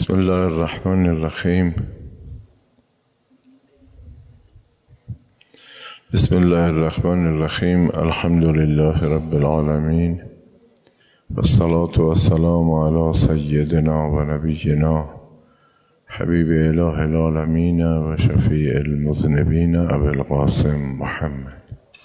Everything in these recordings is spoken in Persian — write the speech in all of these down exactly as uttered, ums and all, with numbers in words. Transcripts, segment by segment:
بسم الله الرحمن الرحیم. بسم الله الرحمن الرحیم. الحمد لله رب العالمین والصلاة والسلام علی سیدنا و نبینا حبیب اله العالمین و شفیع المذنبین ابی القاسم محمد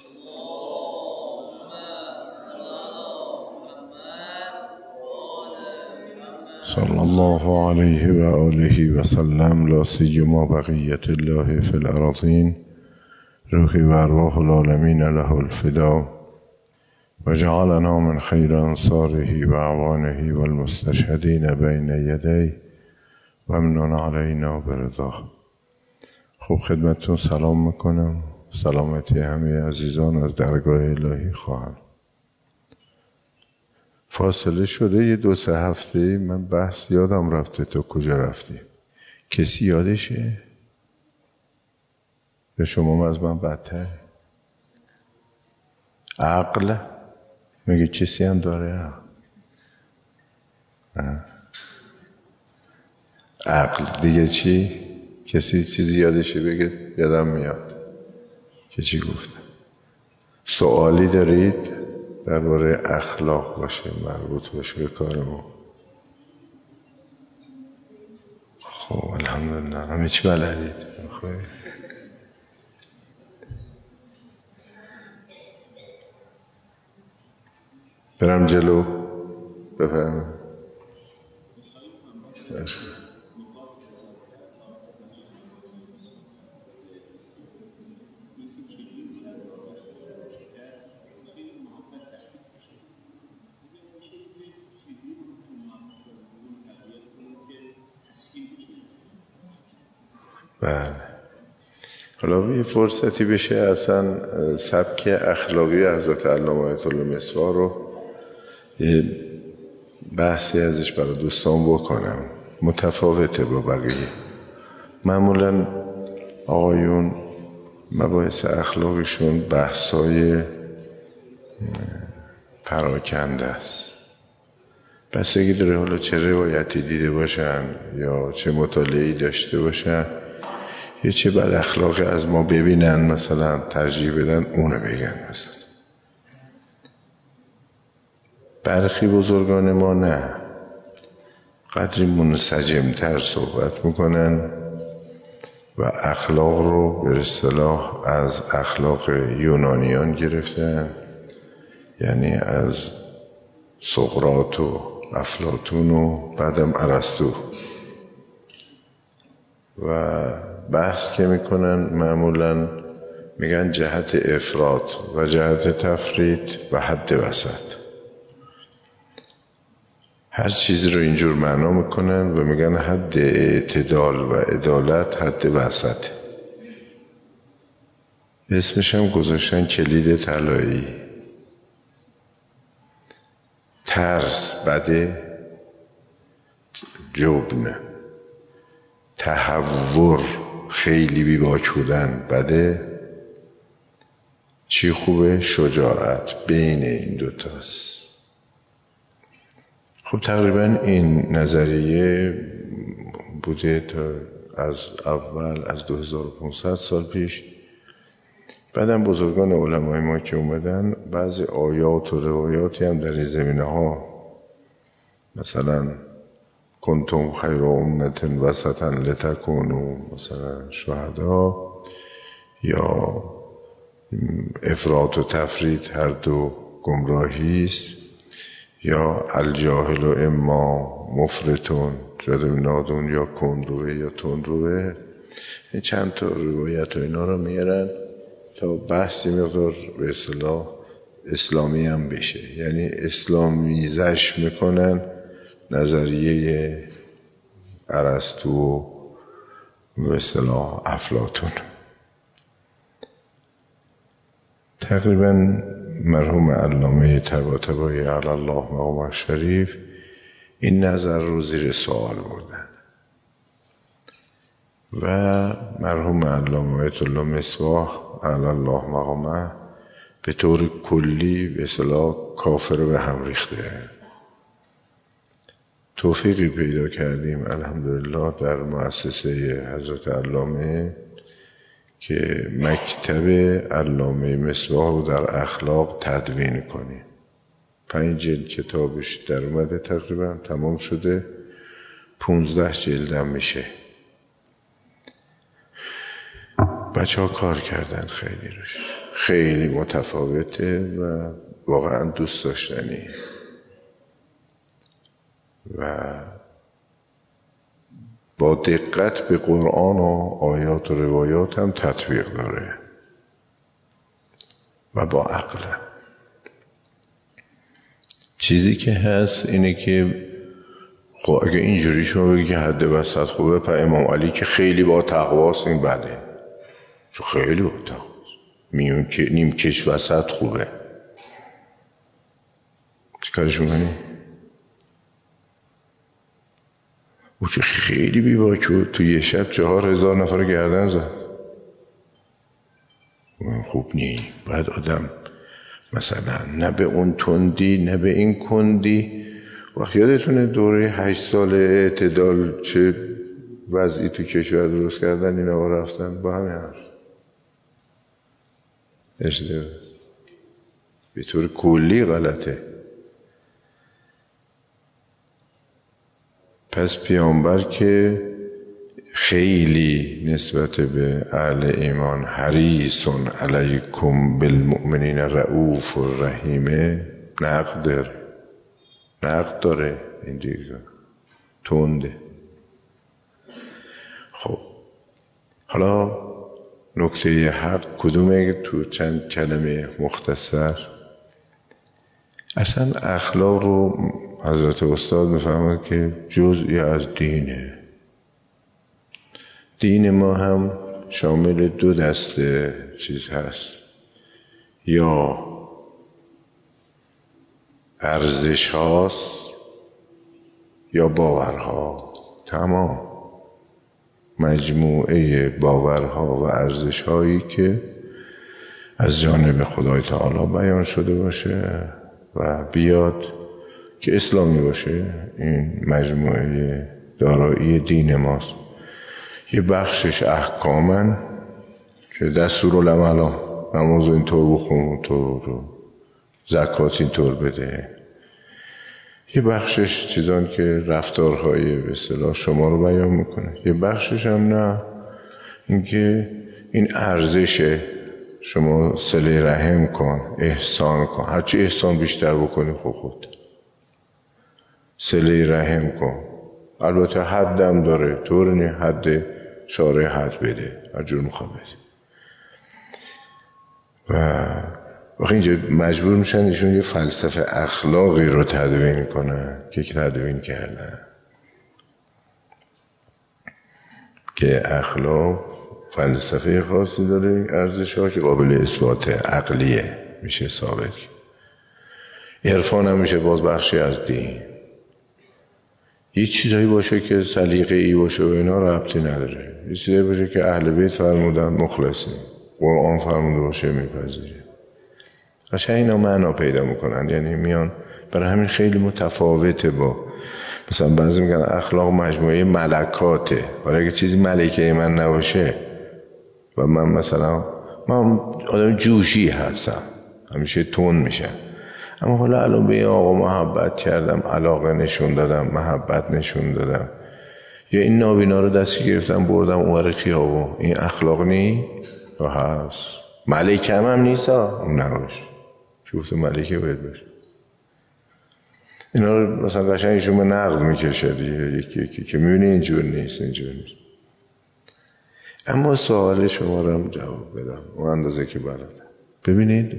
صلی الله علیه و آله و سلم. لا سیما بقیت الله فی الارضین روحی و ارواح العالمین له الفدا و جعلنا من خیر انصاره و اعوانه و المستشهدین بین یدی و امنن علینا برضا. خوب خدمتتون سلام میکنم. سلامتی همه عزیزان از درگاه الهی خواهم. فاصله شده یه دو سه هفته من بحث یادم رفته. تو کجا رفتی؟ کسی یادشه؟ به شما از من بدتر؟ عقل؟ میگه کسی هم داره عقل. عقل دیگه چی؟ کسی چیزی یادشه بگه یادم میاد که چی گفتم. سوالی دارید؟ درباره اخلاق باشه، مربوط باشه به کار ما. خب الحمدلله همه چی بلدید. خب برم جلو بفرمایید. بله، حالا یه فرصتی بشه اصلا سبک اخلاقی حضرت علامه آیت الله مصباح رو یه بحثی ازش برای دوستان بکنم. متفاوته با بقیه. معمولا آقایون مباحث اخلاقشون بحثای پراکنده است. بستگی داره حالا چه روایتی دیده باشن یا چه مطالعه‌ای داشته باشن یا چه بد اخلاقی از ما ببینن مثلا ترجیح بدن اونو بگن. مثلا برخی بزرگان ما نه، قدری منسجم‌تر صحبت میکنن و اخلاق رو به اصطلاح از اخلاق یونانیان گرفتن، یعنی از سقراط و افلاطون و بعدم ارسطو، و بحث که میکنن معمولا میگن جهت افراط و جهت تفرید و حد وسط. هر چیزی رو اینجور معنا میکنن و میگن حد اعتدال و عدالت حد وسط. اسمش هم گذاشتن کلید طلایی. ترس بده، جبن، تهور، خیلی بیباک بودن بده، چی خوبه؟ شجاعت. بین این دوتاست. خب تقریبا این نظریه بوده تا از اول، از دو هزار و پانصد سال پیش. بعدم بزرگان علمای ما که اومدن بعضی آیات و روایاتی هم در این زمینه ها، مثلا کنتم خیر امت وسطا لتکونوا مثلا شهدا، یا افراط و تفرید هر دو گمراهی است، یا الجاهل و اما مفرطون جدو نادون، یا کندروه یا تندروه. این چند تا روایت و اینا رو میارن تا بحثی مقدار به اصطلاح اسلامی هم بشه، یعنی اسلامیزش میکنن نظریه ارسطو و به اصطلاح افلاطون. تقریبا مرحوم علامه طباطبایی علی الله مقامه شریف این نظر رو زیر سوال بردن و مرحوم علامه آیت الله مصباح علی الله مقامه به طور کلی به اصطلاح کافر به هم ریخته. توفیقی پیدا کردیم الحمدلله در مؤسسه حضرت علامه که مکتب علامه مصباح رو در اخلاق تدوین کنیم. پنج جلد کتابش در اومده، تقریبا تمام شده، پونزده جلدم میشه. بچه ها کار کردن خیلی روش، خیلی متفاوته و واقعا دوست داشتنی و با دقت به قرآن و آیات و روایات هم تطبیق داره و با عقل. چیزی که هست اینه که خب اگه اینجوری شما بگی که حد وسط خوبه، پس امام علی که خیلی با تقواست این بده، چون خیلی با تقواست، میون که نیم کش وسط خوبه، چی کارش میکنی؟ او که خیلی بی‌باک بود، تو یه شب چهار هزار نفر گردن زد. خوب نی. باید آدم مثلا نه به اون تندی نه به این کندی. وقت یادتونه دوره هشت سال اعتدال چه وضعی تو کشور درست کردن، این آقا رفتن با همین حرف اشتباه، به طور کلی غلطه. پس پیامبر که خیلی نسبت به اهل ایمان حریصون علیکم بالمؤمنین رؤوف و رحیمه، نقد داره، نقد داره، این دیگه تنده. خب حالا نکته حق کدومه؟ تو چند کلمه مختصر. اصلا اخلاق رو حضرت استاد میفهمد که جزئی از دینه. دین ما هم شامل دو دسته چیز هست، یا ارزش هاست یا باورها. تمام مجموعه باورها و ارزش هایی که از جانب خدای تعالی بیان شده باشه و بیاد که اسلامی باشه، این مجموعه دارایی دین ماست. یه بخشش احکامن که دستورالعمل، نماز اینطور بخون، اونطور، زکات اینطور بده. یه بخشش چیزان که رفتارهای به اصطلاح شما رو بیان میکنه. یه بخشش هم نه، اینکه این ارزشه، شما صله رحم کن، احسان کن، هرچی احسان بیشتر بکنی خود خود صله رحم کن. البته حدم داره، طور نی حد شارع حد بده، هر جور میخواد بده. و وقتی اینجا مجبور میشن ایشون یه فلسفه اخلاقی رو تدوین کنن که تدوین کردن که اخلاق فلسفه خاصی داره، ارزش ها که قابل اثبات عقلیه میشه ثابت. عرفان هم میشه باز بخشی از دین. یه چیزایی باشه که سلیقه ای باشه و اینا ربطی نداره. یه چیزایی باشه که اهل بیت فرمودن مخلصی، قرآن فرموده باشه میپذیره. قشنگ اینا معنا پیدا میکنن، یعنی میان. برای همین خیلی متفاوته با مثلا بعضی میگن اخلاق مجموعه ملکاته، ولی اگه چیزی ملکه من نباشه و من مثلا من آدم جوشی هستم، همیشه تون میشم، اما حالا الان به این آقا محبت کردم، علاقه نشون دادم، محبت نشون دادم، یا این نابینا رو دستی گرفتم بردم اونور خیابون، این اخلاق نی؟ و هست. ملکه هم, هم نیست ها، اون نباشه. چوفت ملکه باید باشه. اینا رو مثلا قشنگ ایشون به نقد میکشه دیگه، یکی یکی که میبینی اینجور نیست، اینجور نیست. اما سوال شما رو هم جواب بدم اون اندازه که بلدم. ببینید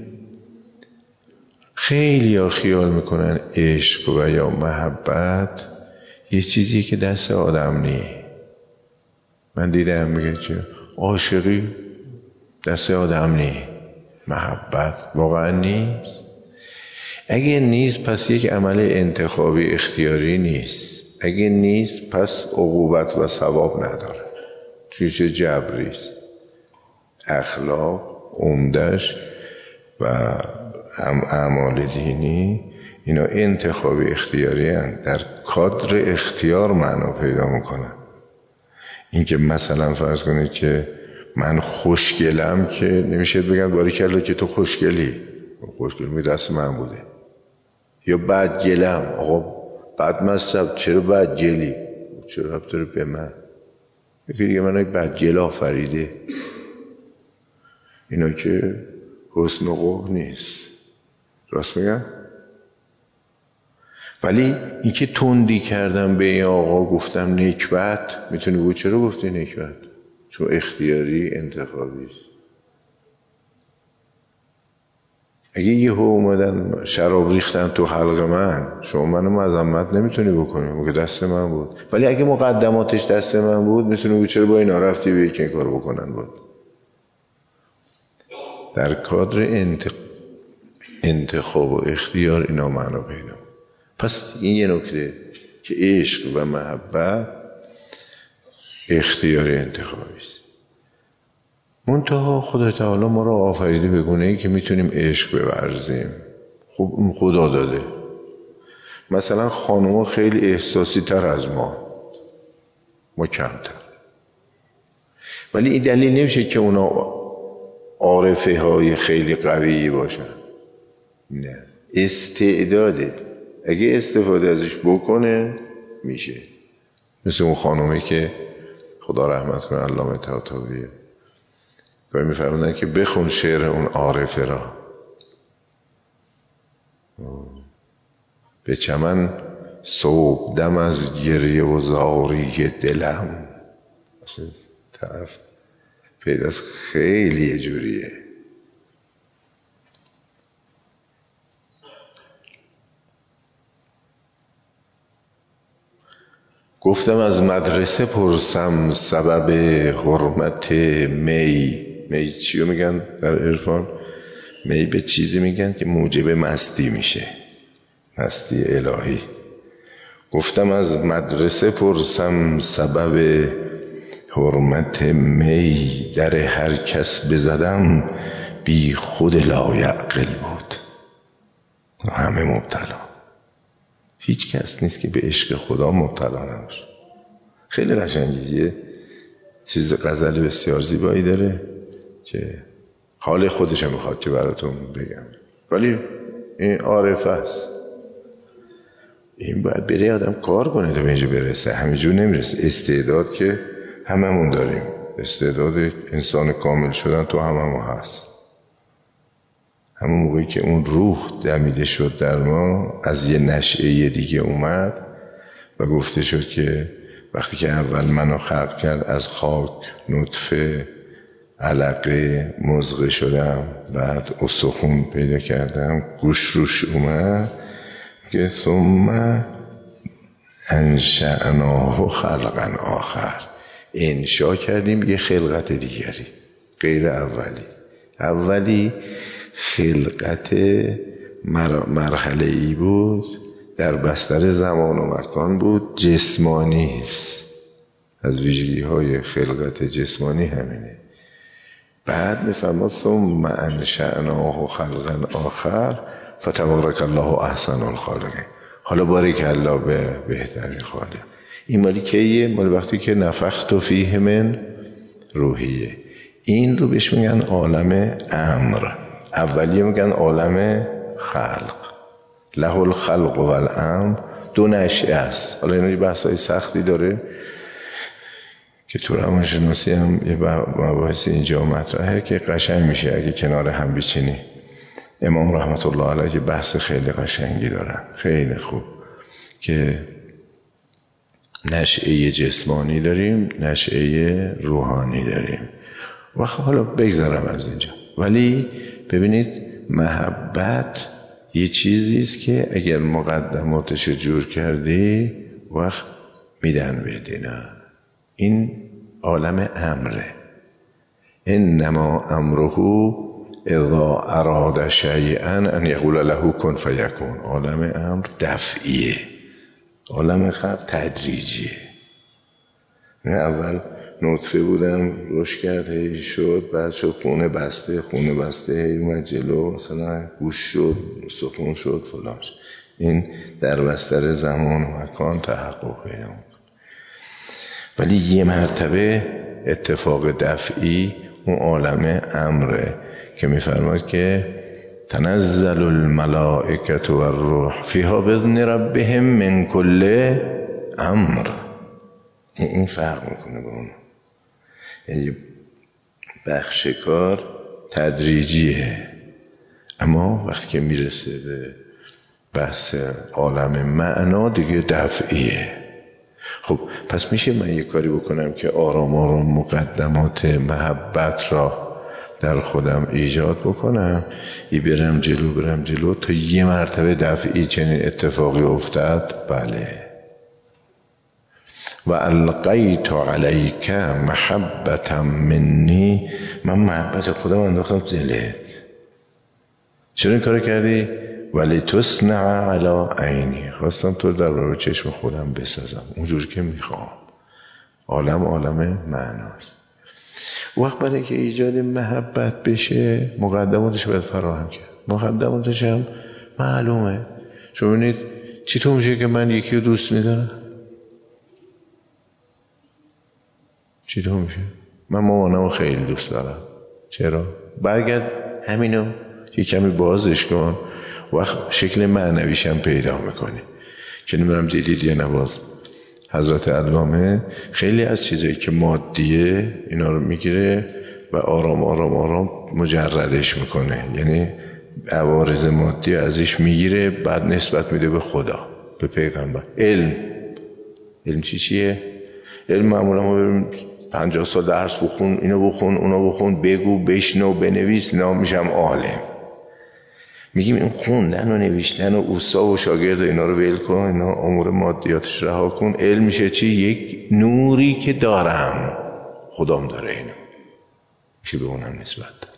خیلی ها خیال میکنن عشق و یا محبت یه چیزیه که دست آدم نیه. من دیدم میگه که عاشقی دست آدم نیه، محبت واقعا نیست. اگه نیست پس یک عمل انتخابی اختیاری نیست. اگه نیست پس عقوبت و ثواب نداره، چیز جبریست. اخلاق عمدش و هم اعمال دینی اینا انتخاب اختیاری هستند، در کادر اختیار معنا پیدا میکنن. این که مثلا فرض کنید که من خوشگلم که نمیشه بگم باریکلا که تو خوشگلی، خوشگل می دست من بوده. یا بدگلم، آقا بدمستم چرا بدگلی، چرا ربط داره به من؟ یکی دیگه من بدگل آفریده. اینا که حسن و قبح نیست، راست میگم؟ ولی این که تندی کردم به این آقا گفتم نکبت، میتونی بود چرا گفتی نکبت؟ چون اختیاری انتخابی است. اگه یه ها اومدن شراب ریختن تو حلق من، شما منو مذمت نمیتونی بکنی، مگه دست من بود. ولی اگه مقدماتش دست من بود، میتونی بود چرا با اینا رفتی به یک کار بکنن بود. در کادر انتخاب انتخاب و اختیار اینا معنا پیدا. پس این یه نکته که عشق و محبت اختیار انتخابی است. منتها خدا تعالی ما را آفریده به گونه‌ای که میتونیم عشق بورزیم. خب اون خدا داده. مثلا خانوما خیلی احساسی تر از ما، ما کمتر. ولی این دلیل نمیشه که اونا عارفه های خیلی قوی باشن. نه، استعداده. اگه استفاده ازش بکنه میشه. مثل اون خانومی که خدا رحمت کنه علامه طهطاوی گاهی میفرمودن که بخون شعر اون عارفه را، به چمن صبح دم از گریه و زاری دلم. اصلا طرف پیداست خیلی جوریه. گفتم از مدرسه پرسم سبب حرمت می. می چیو میگن در عرفان؟ می به چیزی میگن که موجب مستی میشه، مستی الهی. گفتم از مدرسه پرسم سبب حرمت می، در هر کس بزدم بی خود لایعقل بود. همه مبتلا، هیچ کس نیست که به عشق خدا مبتلا نباشه. خیلی قشنگه، چیز غزل بسیار زیبایی داره که حال خودش میخواد که براتون بگم، ولی این عارفه است. این باید بره آدم کار کنه تا به اینجا برسه، همینجور نمیرسه. استعداد که هممون داریم، استعداد انسان کامل شدن تو هممون هست. همون موقعی که اون روح دمیده شد در ما، از یه نشعه دیگه اومد و گفته شد که وقتی که اول منو خلق کرد از خاک نطفه علقه مضغه شدم، بعد استخون پیدا کردم، گوش روش اومد که ثم انشأناه خلقا آخر، انشا کردیم یه خلقت دیگری غیر اولی. اولی خلقت مرحله ای بود، در بستر زمان و مکان بود، جسمانی است. از ویژگی های خلقت جسمانی همینه. بعد میفرماد ثم انشأناه خلقا آخر فتبارک الله احسن الخالقین. حالا بارک الله به بهترین خالق. این مالی کیه؟ مالی وقتی که نفخت فیه من روحیه. این رو بهش میگن عالم امر. اولیه میگن عالم خلق. له الخلق و الامر. دو نشأه است. حالا این بحثای سختی داره که تو روانشناسی هم یه مباحث اینجا مطرحه که قشنگ میشه اگه کنار هم بچینی. امام رحمت الله علیه بحث خیلی قشنگی دارن، خیلی خوب، که نشأه جسمانی داریم، نشأه روحانی داریم. و حالا بگذارم از اینجا. ولی ببینید محبت یه چیزیست که اگر مقدماتش جور کردی وقت میدن بدینا. این عالم امره. انما امره اذا اراد شیئا ان یقول له کن فیکون. عالم امر دفعیه، عالم خلق تدریجیه. نه اول نطفه بودم رشد کرد هی شد، بعد شد خونه بسته، خونه بسته هی اومد جلو، مثلا گوش شد، سخون شد، فلان. این در بستر زمان و مکان تحقق پیدا میکنه. ولی یه مرتبه اتفاق دفعی اون عالم امره که میفرماد که تنزل الملائکة والروح فیها باذن ربهم من کل امر. این فرق میکنه با اون. یعنی بخش کار تدریجیه، اما وقتی که میرسه به بحث عالم معنا دیگه دفعیه. خب پس میشه من یه کاری بکنم که آرام آرام مقدمات محبت را در خودم ایجاد بکنم، ای برم جلو برم جلو تا یه مرتبه دفعی چنین اتفاقی افتاد. بله. و القیت علیک محبتا منی، من محبت خودم انداختم دلت. چرا این کار کردی؟ ولی تصنع علی عینی، خواستم تو در رو چشم خودم بسازم اونجور که میخوام. عالم عالم معناست. وقت برای که ایجاد محبت بشه مقدماتش باید فراهم کرد. مقدماتش هم معلومه. شما ببینید چطور میشه که من یکی رو دوست میدارم؟ چطور میشه؟ من مامانم رو خیلی دوست دارم. چرا؟ برگرد همینو یه کمی بازش کن، وقت شکل معنویشم پیدا میکنه. که نمیدونم دیدید یا نباز حضرت علامه خیلی از چیزایی که مادیه اینا رو میگیره و آرام آرام آرام مجردش میکنه. یعنی عوارض مادی ازش میگیره، بعد نسبت میده به خدا، به پیغمبر. علم علم چی چیه؟ علم معمولا ما بریم پنجاه سال درس بخون، اینو بخون اونو بخون، بگو بشنو بنویس، نام میشم عالم. میگیم این خوندن و نوشتن و اوستا و شاگرد اینا رو ول کن، اینا امور مادیاتش رها کن. علم میشه چی؟ یک نوری که دارم، خدام داره اینو، میشه به اونم نسبت داد.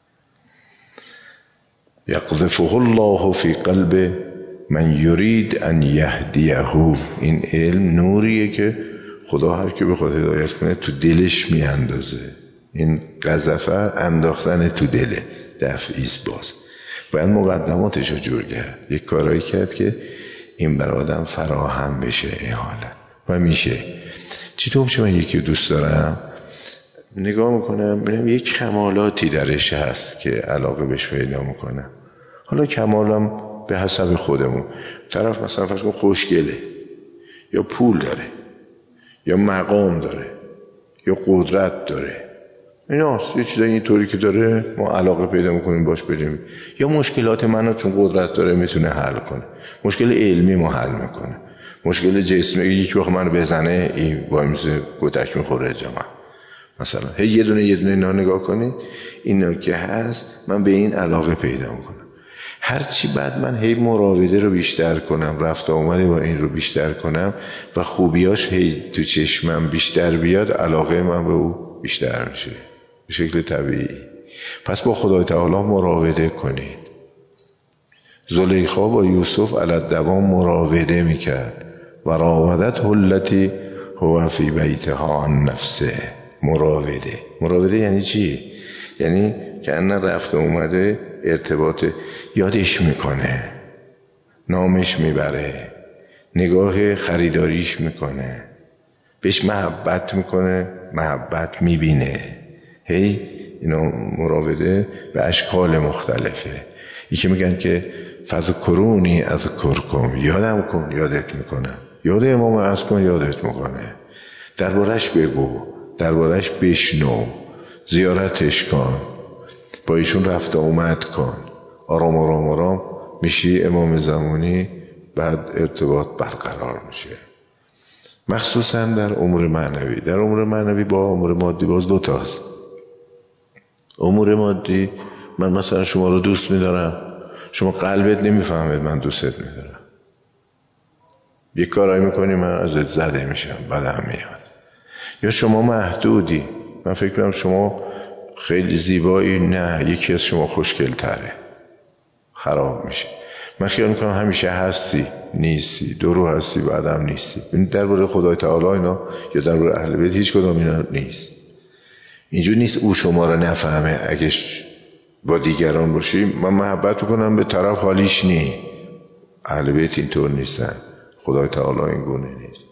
یقذفه الله فی قلب من یرید ان یهدیه. این علم نوریه که خدا هر که بخواد هدایت کنه تو دلش میاندازه. این قذفه انداختن تو دله، دفعیست. باز باید مقدماتش رو جور کرد، یک کارایی کرد که این برای آدم فراهم بشه این حالت. و میشه چطور میشه؟ من یکی دوست دارم، نگاه میکنم ببینم یک کمالاتی درش هست که علاقه بهش پیدا میکنم. حالا کمالم به حسب خودمون. طرف مثلا فرض کن خوشگله، یا پول داره، یا مقام داره، یا قدرت داره، ایناست. یه چیزایی اینطوری که داره ما علاقه پیدا میکنیم باش بریم. یا مشکلات منو چون قدرت داره میتونه حل کنه. مشکل علمی ما حل میکنه. مشکل جسمی یکی وقت منو بزنه این وایمزه گتک میخوره جمع. مثلا هی یه دونه یه دونه اینا نگاه کنی، اینا که هست من به این علاقه پیدا میکنم. هرچی بعد من هی مراوده رو بیشتر کنم، رفت آمد با این رو بیشتر کنم و خوبیاش هی تو چشمم بیشتر بیاد، علاقه من به او بیشتر میشه به شکل طبیعی. پس با خدای تعالی مراوده کنید. زلیخا با یوسف علی دوام مراوده میکرد. و راودت التی هو فی بیتها عن نفسه. مراوده مراوده یعنی چی؟ یعنی که انا رفت اومده ارتباط یادش میکنه، نامش میبره، نگاه خریداریش میکنه، بهش محبت میکنه، محبت میبینه. هی اینا مراوده به اشکال مختلفه. یکی میگن که فذکرونی اذکرکم، یادم کن یادت میکنم، یاد امام از کن یادت میکنه، دربارش بگو، دربارش بشنو، زیارتش کن، با ایشون رفت اومد کن، آرام آرام آرام میشی امام زمانی، بعد ارتباط برقرار میشه. مخصوصا در امور معنوی. در امور معنوی با امور مادی باز دوتاست. امور مادی من مثلا شما رو دوست میدارم، شما قلبت نمیفهمید من دوستت میدارم، یک کارایی میکنی من ازت زده میشم، بدم میاد. یا شما محدودی، من فکر کنم شما خیلی زیبایی، نه یکی از شما خوشگل تره، خراب میشه. من خیال میکنم همیشه هستی، نیستی، درو هستی بعدم نیستی. این درباره خدای تعالی اینا یا درباره اهل بیت هیچ کدام اینا نیست. اینجور نیست او شما رو نفهمه. اگه با دیگران باشی من محبت کنم به طرف حالیش نی، اهل بیت اینطور نیستن، خدای تعالی این گونه نیست.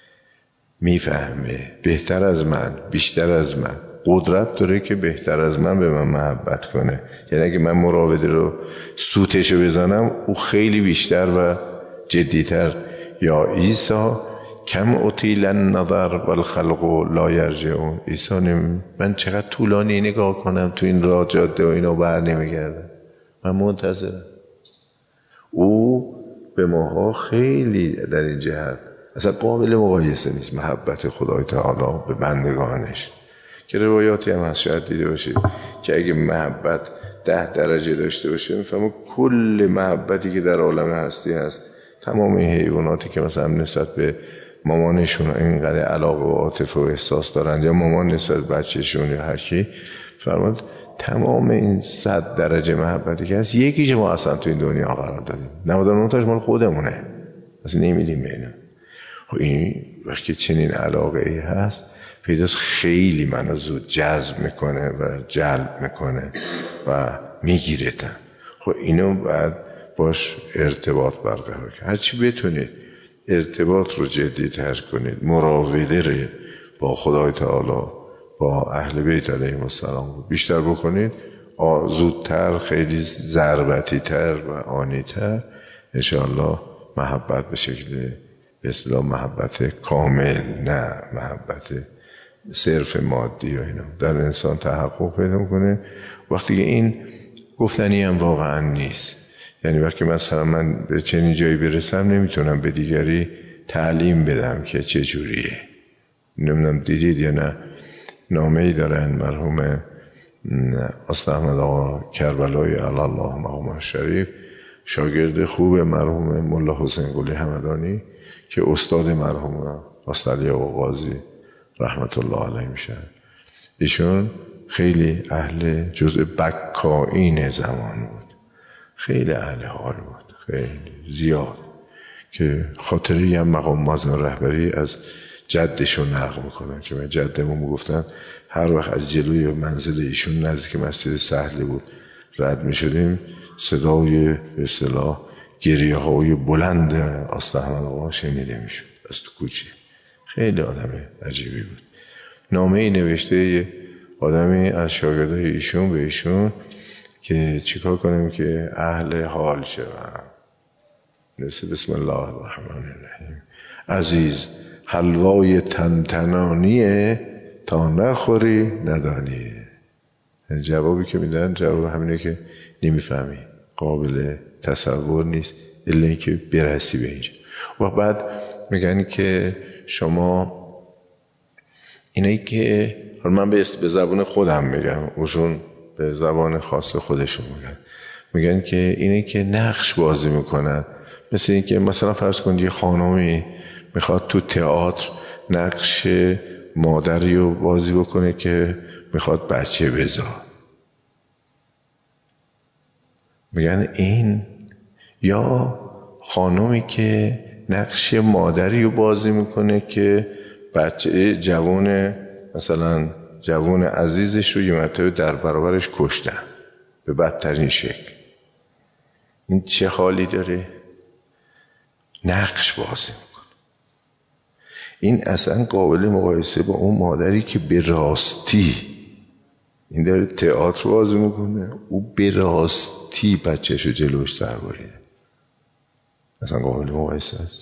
میفهمه بهتر از من، بیشتر از من، قدرت داره که بهتر از من به من محبت کنه. یعنی اگه من مراوده رو سوتشو بزنم او خیلی بیشتر و جدیتر. یا عیسی کم اطیل النظر والخلق لا یرجعون. عیسی من چقدر طولانی نگاه کنم تو این راه جاده و اینو بر نمیگردم، من منتظرم. او به ماها خیلی در این جهت اصلا قابل مقایسه نیست محبت خدای تعالی به بندگانش. که روایاتی هم هست شاید دیده باشید که اگه محبت ده درجه داشته باشه میفهمه کل محبتی که در عالم هستی هست، تمام این حیواناتی که مثلا نسبت به مامانشون اینقدر علاقه و عاطفه و احساس دارن، یا مامان نسبت به بچه‌شون یا هر کی، فرمود تمام این صد درجه محبتی که هست یکیش ما اصلا تو این دنیا قرار دادیم، نود و نه تاش مال خودمونه، اصلا نمیدیم به اینا. این وقتی چنین علاقه ای هست پیداست خیلی منو زود جذب میکنه و جلب میکنه و میگیرتن. خب اینو بعد باش ارتباط برقرار کنید. هرچی بتونید ارتباط رو جدی تر کنید، مراوده رو با خدای تعالی با اهل بیت علیهم السلام بیشتر بکنید، زودتر، خیلی ضربتی تر و آنی تر انشاءالله محبت به شکل به اصطلاح محبت کامل، نه محبت صرف مادی و اینا، در انسان تحقق پیدا کنه. وقتی که این گفتنی هم واقعا نیست، یعنی وقتی مثلا من به چنین جایی برسم نمیتونم به دیگری تعلیم بدم که چه جوریه. نمیدونم دیدید یا نه، نامه‌ای دارن مرحوم استاد احمد آقا کربلایی علی الله مقامه شریف، شاگرد خوب مرحوم ملا حسین قلی همدانی که استاد مرحوم استاد علی آقا قاضی رحمت الله علیه میشن. ایشون خیلی اهل جزء بکائین زمان بود، خیلی اهل حال بود، خیلی زیاد، که خاطری هم مقام معظم رهبری از جدشون نقل میکنن که من جدمون میگفتن هر وقت از جلوی منزل ایشون نزدیک مسجد سهلی بود رد میشدیم، صدای به اصطلاح گریه های بلند استاد احمد آقا شنیده میشد از تو کوچه. خیلی آدم عجیبی بود. نامه ای نوشته آدمی از شاگردای ایشون به ایشون که چیکار کنیم که اهل حال شوم. نوشته بسم الله الرحمن الرحیم. عزیز حلوای تنتنانیه تا نخوری ندانی. جوابی که میدن جواب همینه که نمیفهمی، قابل تصور نیست الا اینکه برسی به اینجا. و بعد میگن که شما اینایی که من به زبان خودم میگم، اوشون به زبان خاص خودشون میگن، میگن که اینایی که نقش بازی میکنن، مثل این که مثلا فرض کنید یه خانمی میخواد تو تئاتر نقش مادری رو بازی بکنه که میخواد بچه بزاد، میگن این، یا خانمی که نقش مادری رو بازی میکنه که بچه جوان مثلا جوان عزیزش رو یه مرتبه در برابرش کشتن به بدترین شکل. این چه حالی داره؟ نقش بازی میکنه. این اصلا قابل مقایسه با اون مادری که به راستی این داره تئاتر بازی میکنه، او به راستی بچه‌شو جلوش سر بریده. اصلا قابل مقایسه است.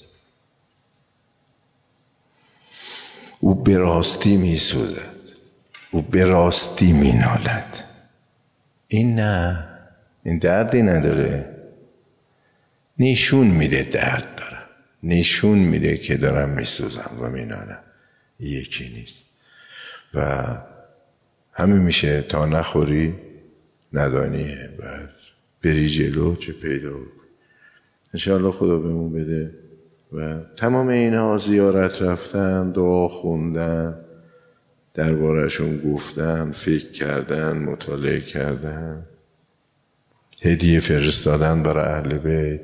او به راستی میسوزد، او به راستی مینالد. این نه، این دردی نداره، نشون میده درد دارم، نشون میده که دارم میسوزم و مینالم. یکی نیست. و همین میشه تا نخوری ندانیه، بعد بری جلو چه پیدا کنی. انشاءالله خدا بهمون بده. و تمام اینها زیارت رفتن، دعا خوندن، دربارشون گفتن، فکر کردن، مطالعه کردن، هدیه فرستادن برای اهل بیت،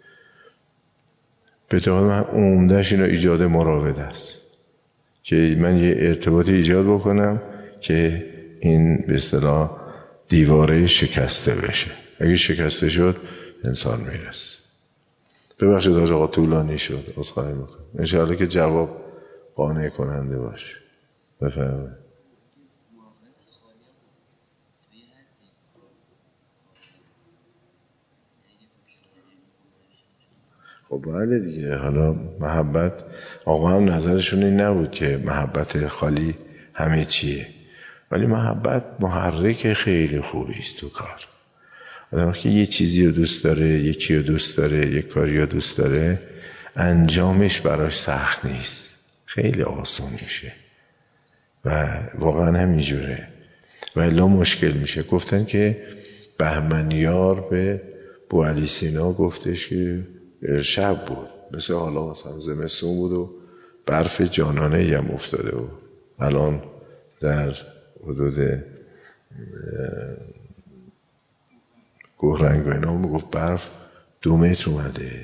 به طور من عمده‌اش اینا ایجاد مراوده است که من یه ارتباطی ایجاد بکنم که این به اصطلاح دیواره شکسته بشه. اگه شکسته شد انسان میرسه. ببخشید حاج آقا طولانی شد، عذرخواهی میکنم. انشاءالله که جواب قانع کننده باشه. بفرمایید. خب بله دیگه. حالا محبت، آقا هم نظرشون این نبود که محبت خالی همه چیه، ولی محبت محرک خیلی خوبی است تو کار. آدم که یه چیزی رو دوست داره، یکی رو دوست داره، یک کاری رو دوست داره، انجامش براش سخت نیست، خیلی آسان میشه و واقعا همینجوره و الا مشکل میشه. گفتن که بهمنیار به بوعلی سینا گفتش که شب بود، مثل حالا مثلا زمستون بود و برف جانانه هم افتاده بود، الان در حدود گوهرنگ و اینا میگفت برف دو متر اومده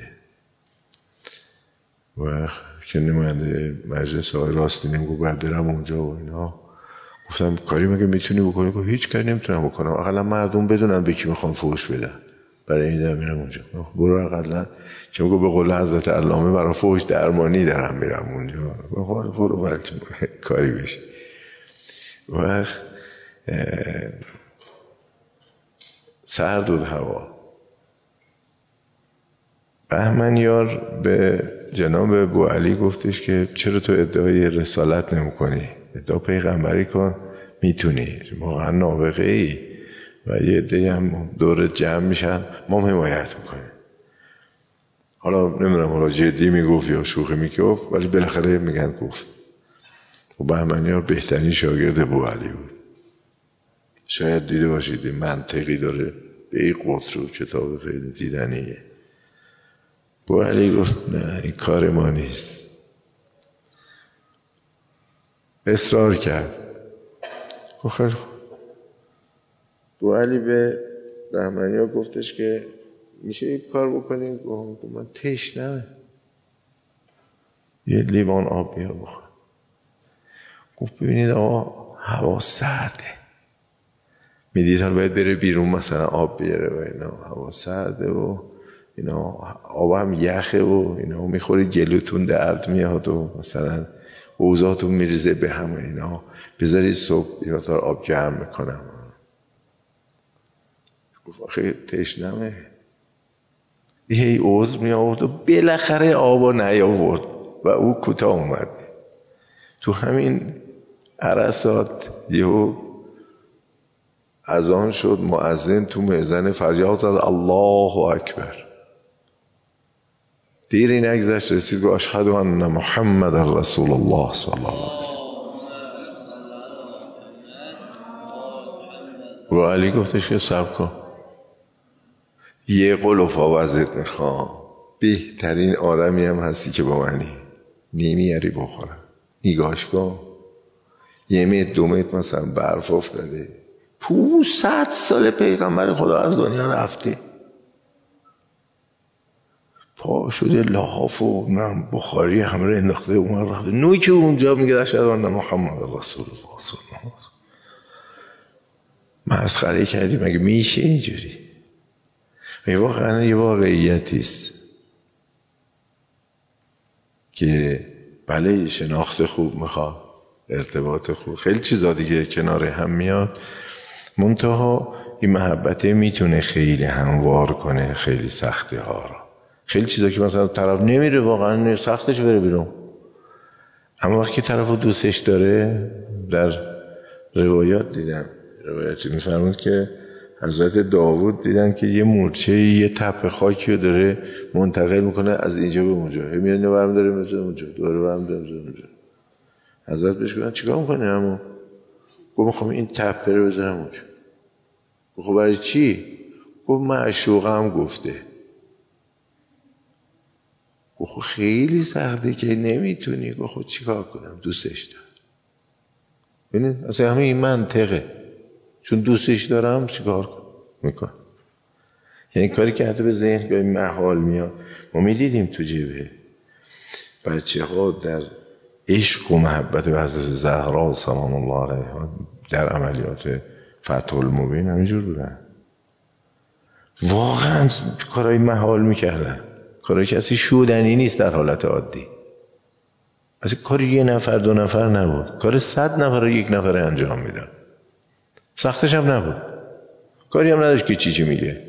و که نماینده مجلس آقای راستینی میگفت باید برم اونجا و اینا. گفتم کاری مگه میتونی بکنی؟ گفت هیچ کاری نمیتونم بکنم، اقلا مردم بدونن به کی میخوام فوش بدم، برای این دارم میرم اونجا. برو اقلا که میگو به قول حضرت علامه برای فوش درمانی دارم میرم اونجا. برو برو برو کاری بشه. وقت سرد بود هوا. بهمنیار به جناب بوعلی گفتش که چرا تو ادعای رسالت نمی کنی؟ ادعا پیغمبری کن، میتونی، واقعا نابغه ای و یه عده هم دور جمع میشن، ما حمایت میکنیم. حالا نمیدونم حالا جدی میگفت یا شوخی میگفت، ولی بالاخره میگن گفت. و بهمنیار بهترین شاگرد بوعلی بود. شاید دیده باشید منطقی داره به این قطر، کتاب خیلی دیدنیه. بوعلی گفت نه این کار ما نیست، اصرار کرد. خیلی خوب. بوعلی به بهمنیار گفتش که میشه یک کار بکنیم؟ گفت من تشنمه، یه لیوان آب بیار بخور. گفت ببینید آقا هوا سرده، میدید حالا باید بره بیرون مثلا آب بیاره و اینا، هوا سرده و اینا، آب هم یخه و اینا، میخوری گلوتون درد میاد و مثلا اوضاعتون میریزه به هم اینا، بذارید صبح یا تا آب گرم میکنم. گفت آخه تشنمه. یه عذر می آورد و بالاخره آبا نیاورد و او کوتاه اومد. تو همین عرصات یهو اذان شد، مؤذن تو مئذن فریاد زد الله اکبر. دیری نگذشت رسید گفت اشهد ان محمد رسول الله صلی الله علیه وسلم. و علی گفتش که صبر کن، یه قلوفا وزت میخوام، بهترین آدمی هم هستی که با منی، نمیاری بخورم، نگاش کن، یه متر دو متر مثلا برف افتاده، پونصد سال پیغمبر خدا از دنیا رفته، پا شده لحاف و من بخاری همه رو انداخته اون رفته، نوک اونجا میگه اشهد ان محمد رسول الله صلی الله علیه وسلم. مسخره کردی مگه میشه اینجوری؟ این واقعا یه واقعیتی است که بله شناخت خوب میخواد، ارتباط خوب، خیلی چیزا دیگه کنار هم میاد، منتها این محبته میتونه خیلی هموار کنه خیلی سختی ها رو. خیلی چیزا که مثلا طرف نمیره واقعا سختش بره بیرون، اما وقتی طرفو دوستش داره، در روایات دیدم، روایاتی میفرمود که حضرت داوود دیدن که یه مورچه یه تپه خاکی رو داره منتقل میکنه از اینجا به اونجا، میاد اینو برم داره میذاره اونجا، دوباره برم داره میذاره اونجا. حضرت بهش گفتن چیکار میکنی عمو؟ گفت میخوام این تپه رو بذارم اونجا. گفت برای چی؟ گفت معشوقم گفته. گفت خیلی سخته که نمیتونی. گفت خود چیکار کنم؟ دوستش دارم. ببینید اصلا همه این منطقه، چون دوستش دارم چیکار کنم میکنم. یعنی کاری که حتی به ذهن گاهی محال میاد. ما میدیدیم تو جبهه بچه ها در عشق و محبت به حضرت زهرا سلام الله علیها در عملیات فتح المبین همینجور بودن، واقعا کارهای محال میکردن، کار کسی شودنی نیست در حالت عادی. اصلا کار یه نفر دو نفر نبود، کار صد نفر و یک نفر انجام میدن. سختش هم نبود، کاری هم نداشت که چی چی میگه.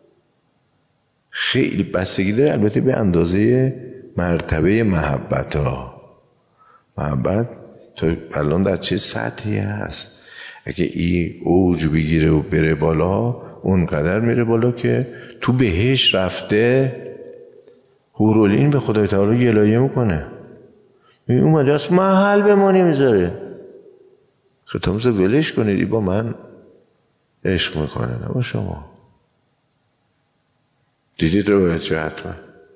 خیلی بستگی داره البته به اندازه مرتبه محبت ها. محبت تا الان در چه سطحی هست؟ اگه این اوج بگیره و بره بالا، اونقدر میره بالا که تو بهش رفته حورالعین به خدای تعالی گلایه میکنه، این اومده است محل به ما نمیذاره. خطامزه ولش کنید، ای با من عشق میکنه نه با شما. دیدید روایت چه حتما؟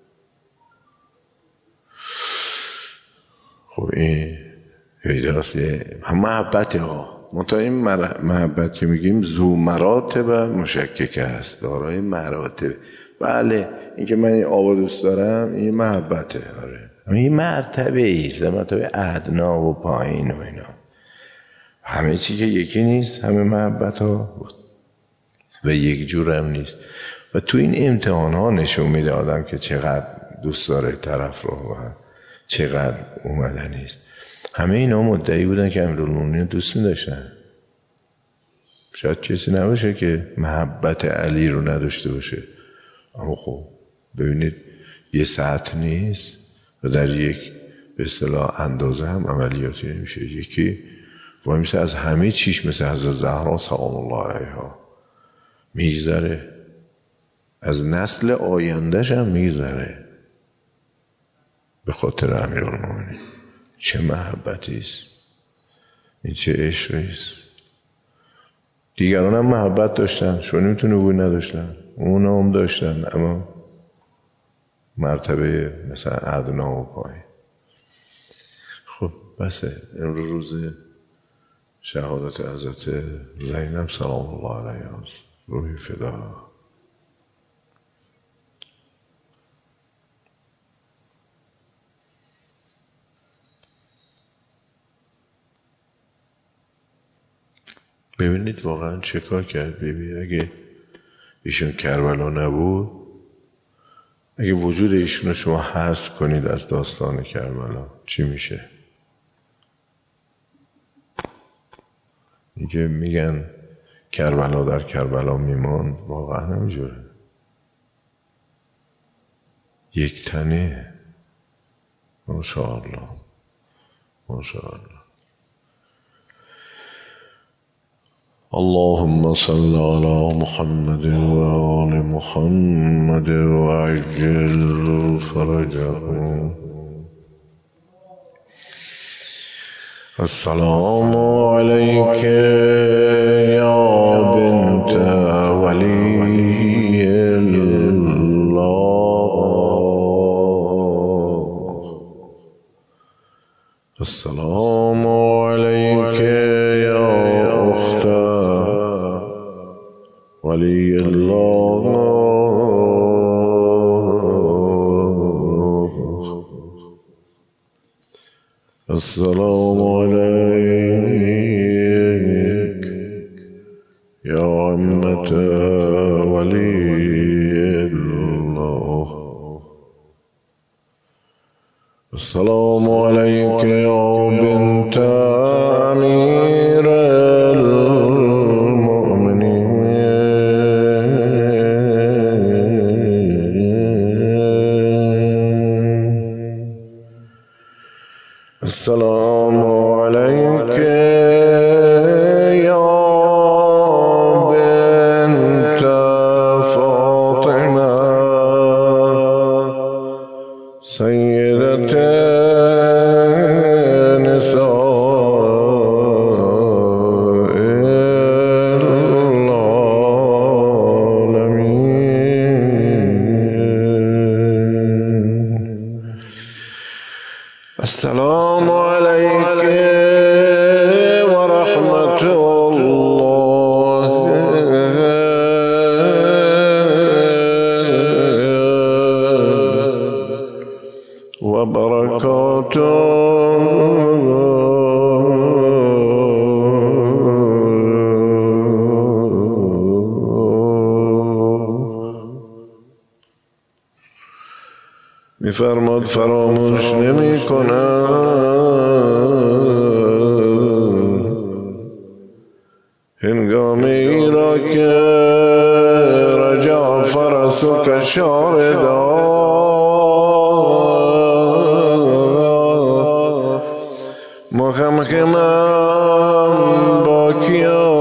خب این هیدراست هم محبت ها منطقه. این محبت که میگیم زو مراتب مشکک است، دارای مراتب. بله این که من این آوا دوست دارم این محبته. آره این مرتبه ایست، مرتبه ادنا و پایین و اینا. همه چی که یکی نیست، همه محبت ها و یک جور هم نیست. و تو این امتحان ها نشون میده آدم که چقدر دوست داره طرف رو و چقدر اومدن نیست. همه اینا مدعی بودن که امیرالمومنین دوست می‌داشتن. شاید کسی نباشه که محبت علی رو نداشته باشه، اما خب ببینید یه سطح نیست و در یک به اصطلاح اندازه هم عملیاتی نمیشه. یکی وای میشه از همه چیش مثل حضرت زهرا سلام الله علیها میگذره، از نسل آیندهش هم میگذره به خاطر امیرالمومنین. چه محبتی است این، چه عشقی است. دیگران هم محبت داشتن، شما نمیتونه بگوی نداشتن، اونا هم داشتن، اما مرتبه مثلا ادنا و پایین. خب بسه امروز روز شهادت حضرت زینب سلام الله علیها، روحی فدا. ببینید واقعا چه کار کرد. ببینید اگه ایشون کربلا نبود، اگه وجود ایشون رو شما حذف کنید از داستان کربلا چی میشه؟ میگه میگن کربلا در کربلا میماند، واقعا نمیجوره. یک تنه. ماشاءالله ماشاءالله. اللهم صل على محمد و آل محمد و عجل فرجهم. السلام عليك يا بنت ولي الله. السلام عليك يا أخت ولي الله. السلام عليك يا عمة ولي الله. السلام عليك يا بنت أمير المؤمنين. السلام عليك يا بنت فاطمة سيدة نساء العالمين. السلام عليك ورحمة الله وبركاته. میفرماد فراموش نمی کنم هنگامی ای را که رجع فرسو کشار دار مخمخمم با کیا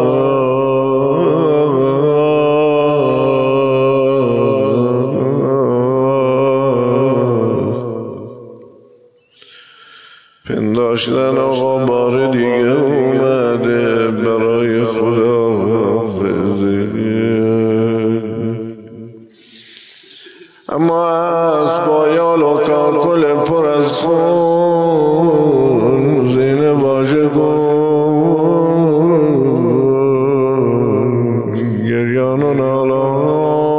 پنداشتن آقا بار دیگه اومده برای خدا حافظی، اما از بایال و کاکل پر از خون زینه واژه گون گریان و نالان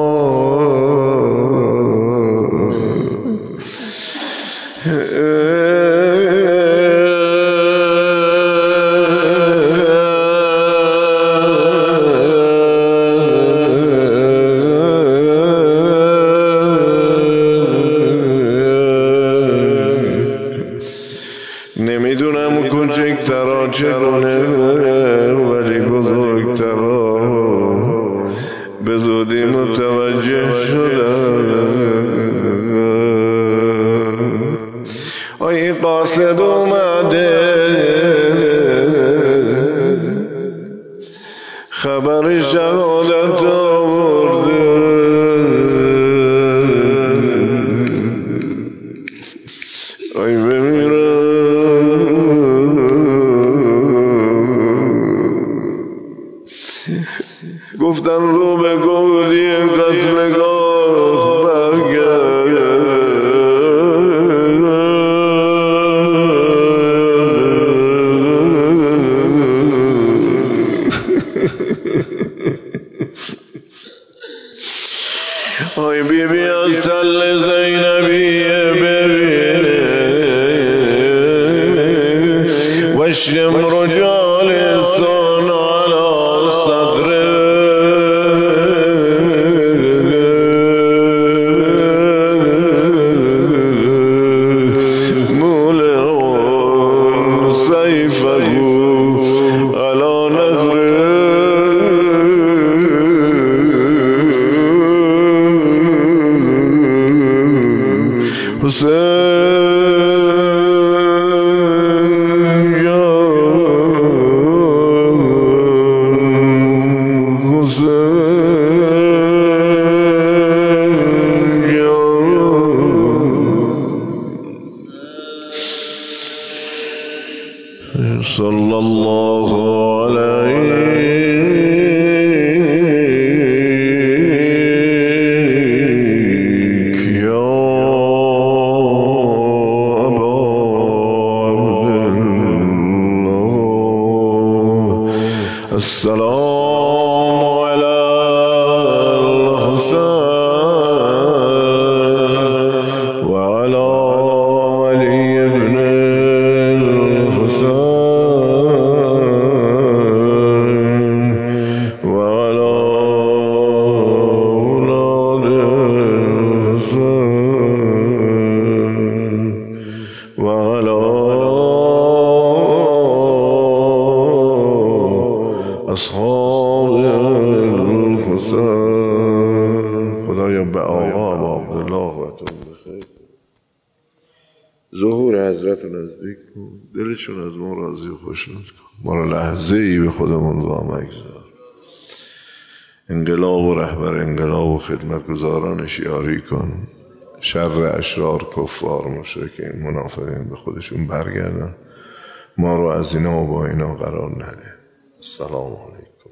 نمیدونم کوچکترا چگونه ولی بزرگترا به زودی متوجه شدم. آی قاصد اومده خبر شهادت آورده، آی بمیرم گفتن رو به گودی قتلگاه برگرد، آی بی بی از تل زینبیه ببینه وشم رجال سن علی صدره مولعون سیفه علی نظره حسین صلی الله علیک یا ابا عبدالله. السلام علی الحسین و علی علی ابن الحسین اصحاب الحسین. خدایا به آقا و عبدالله و تو بخیر. ظهور حضرت نزدیک کن، دلشون از ما راضی و خوشنود کن، ما را لحظه ای به خودمون وامگذار. انقلاب و رهبر انقلاب و خدمتگزارانش یاری کن، شر اشرار کفار مشرکین منافقین به خودشون برگردن، ما رو از اینا و با اینا قرار نده. السلام علیکم.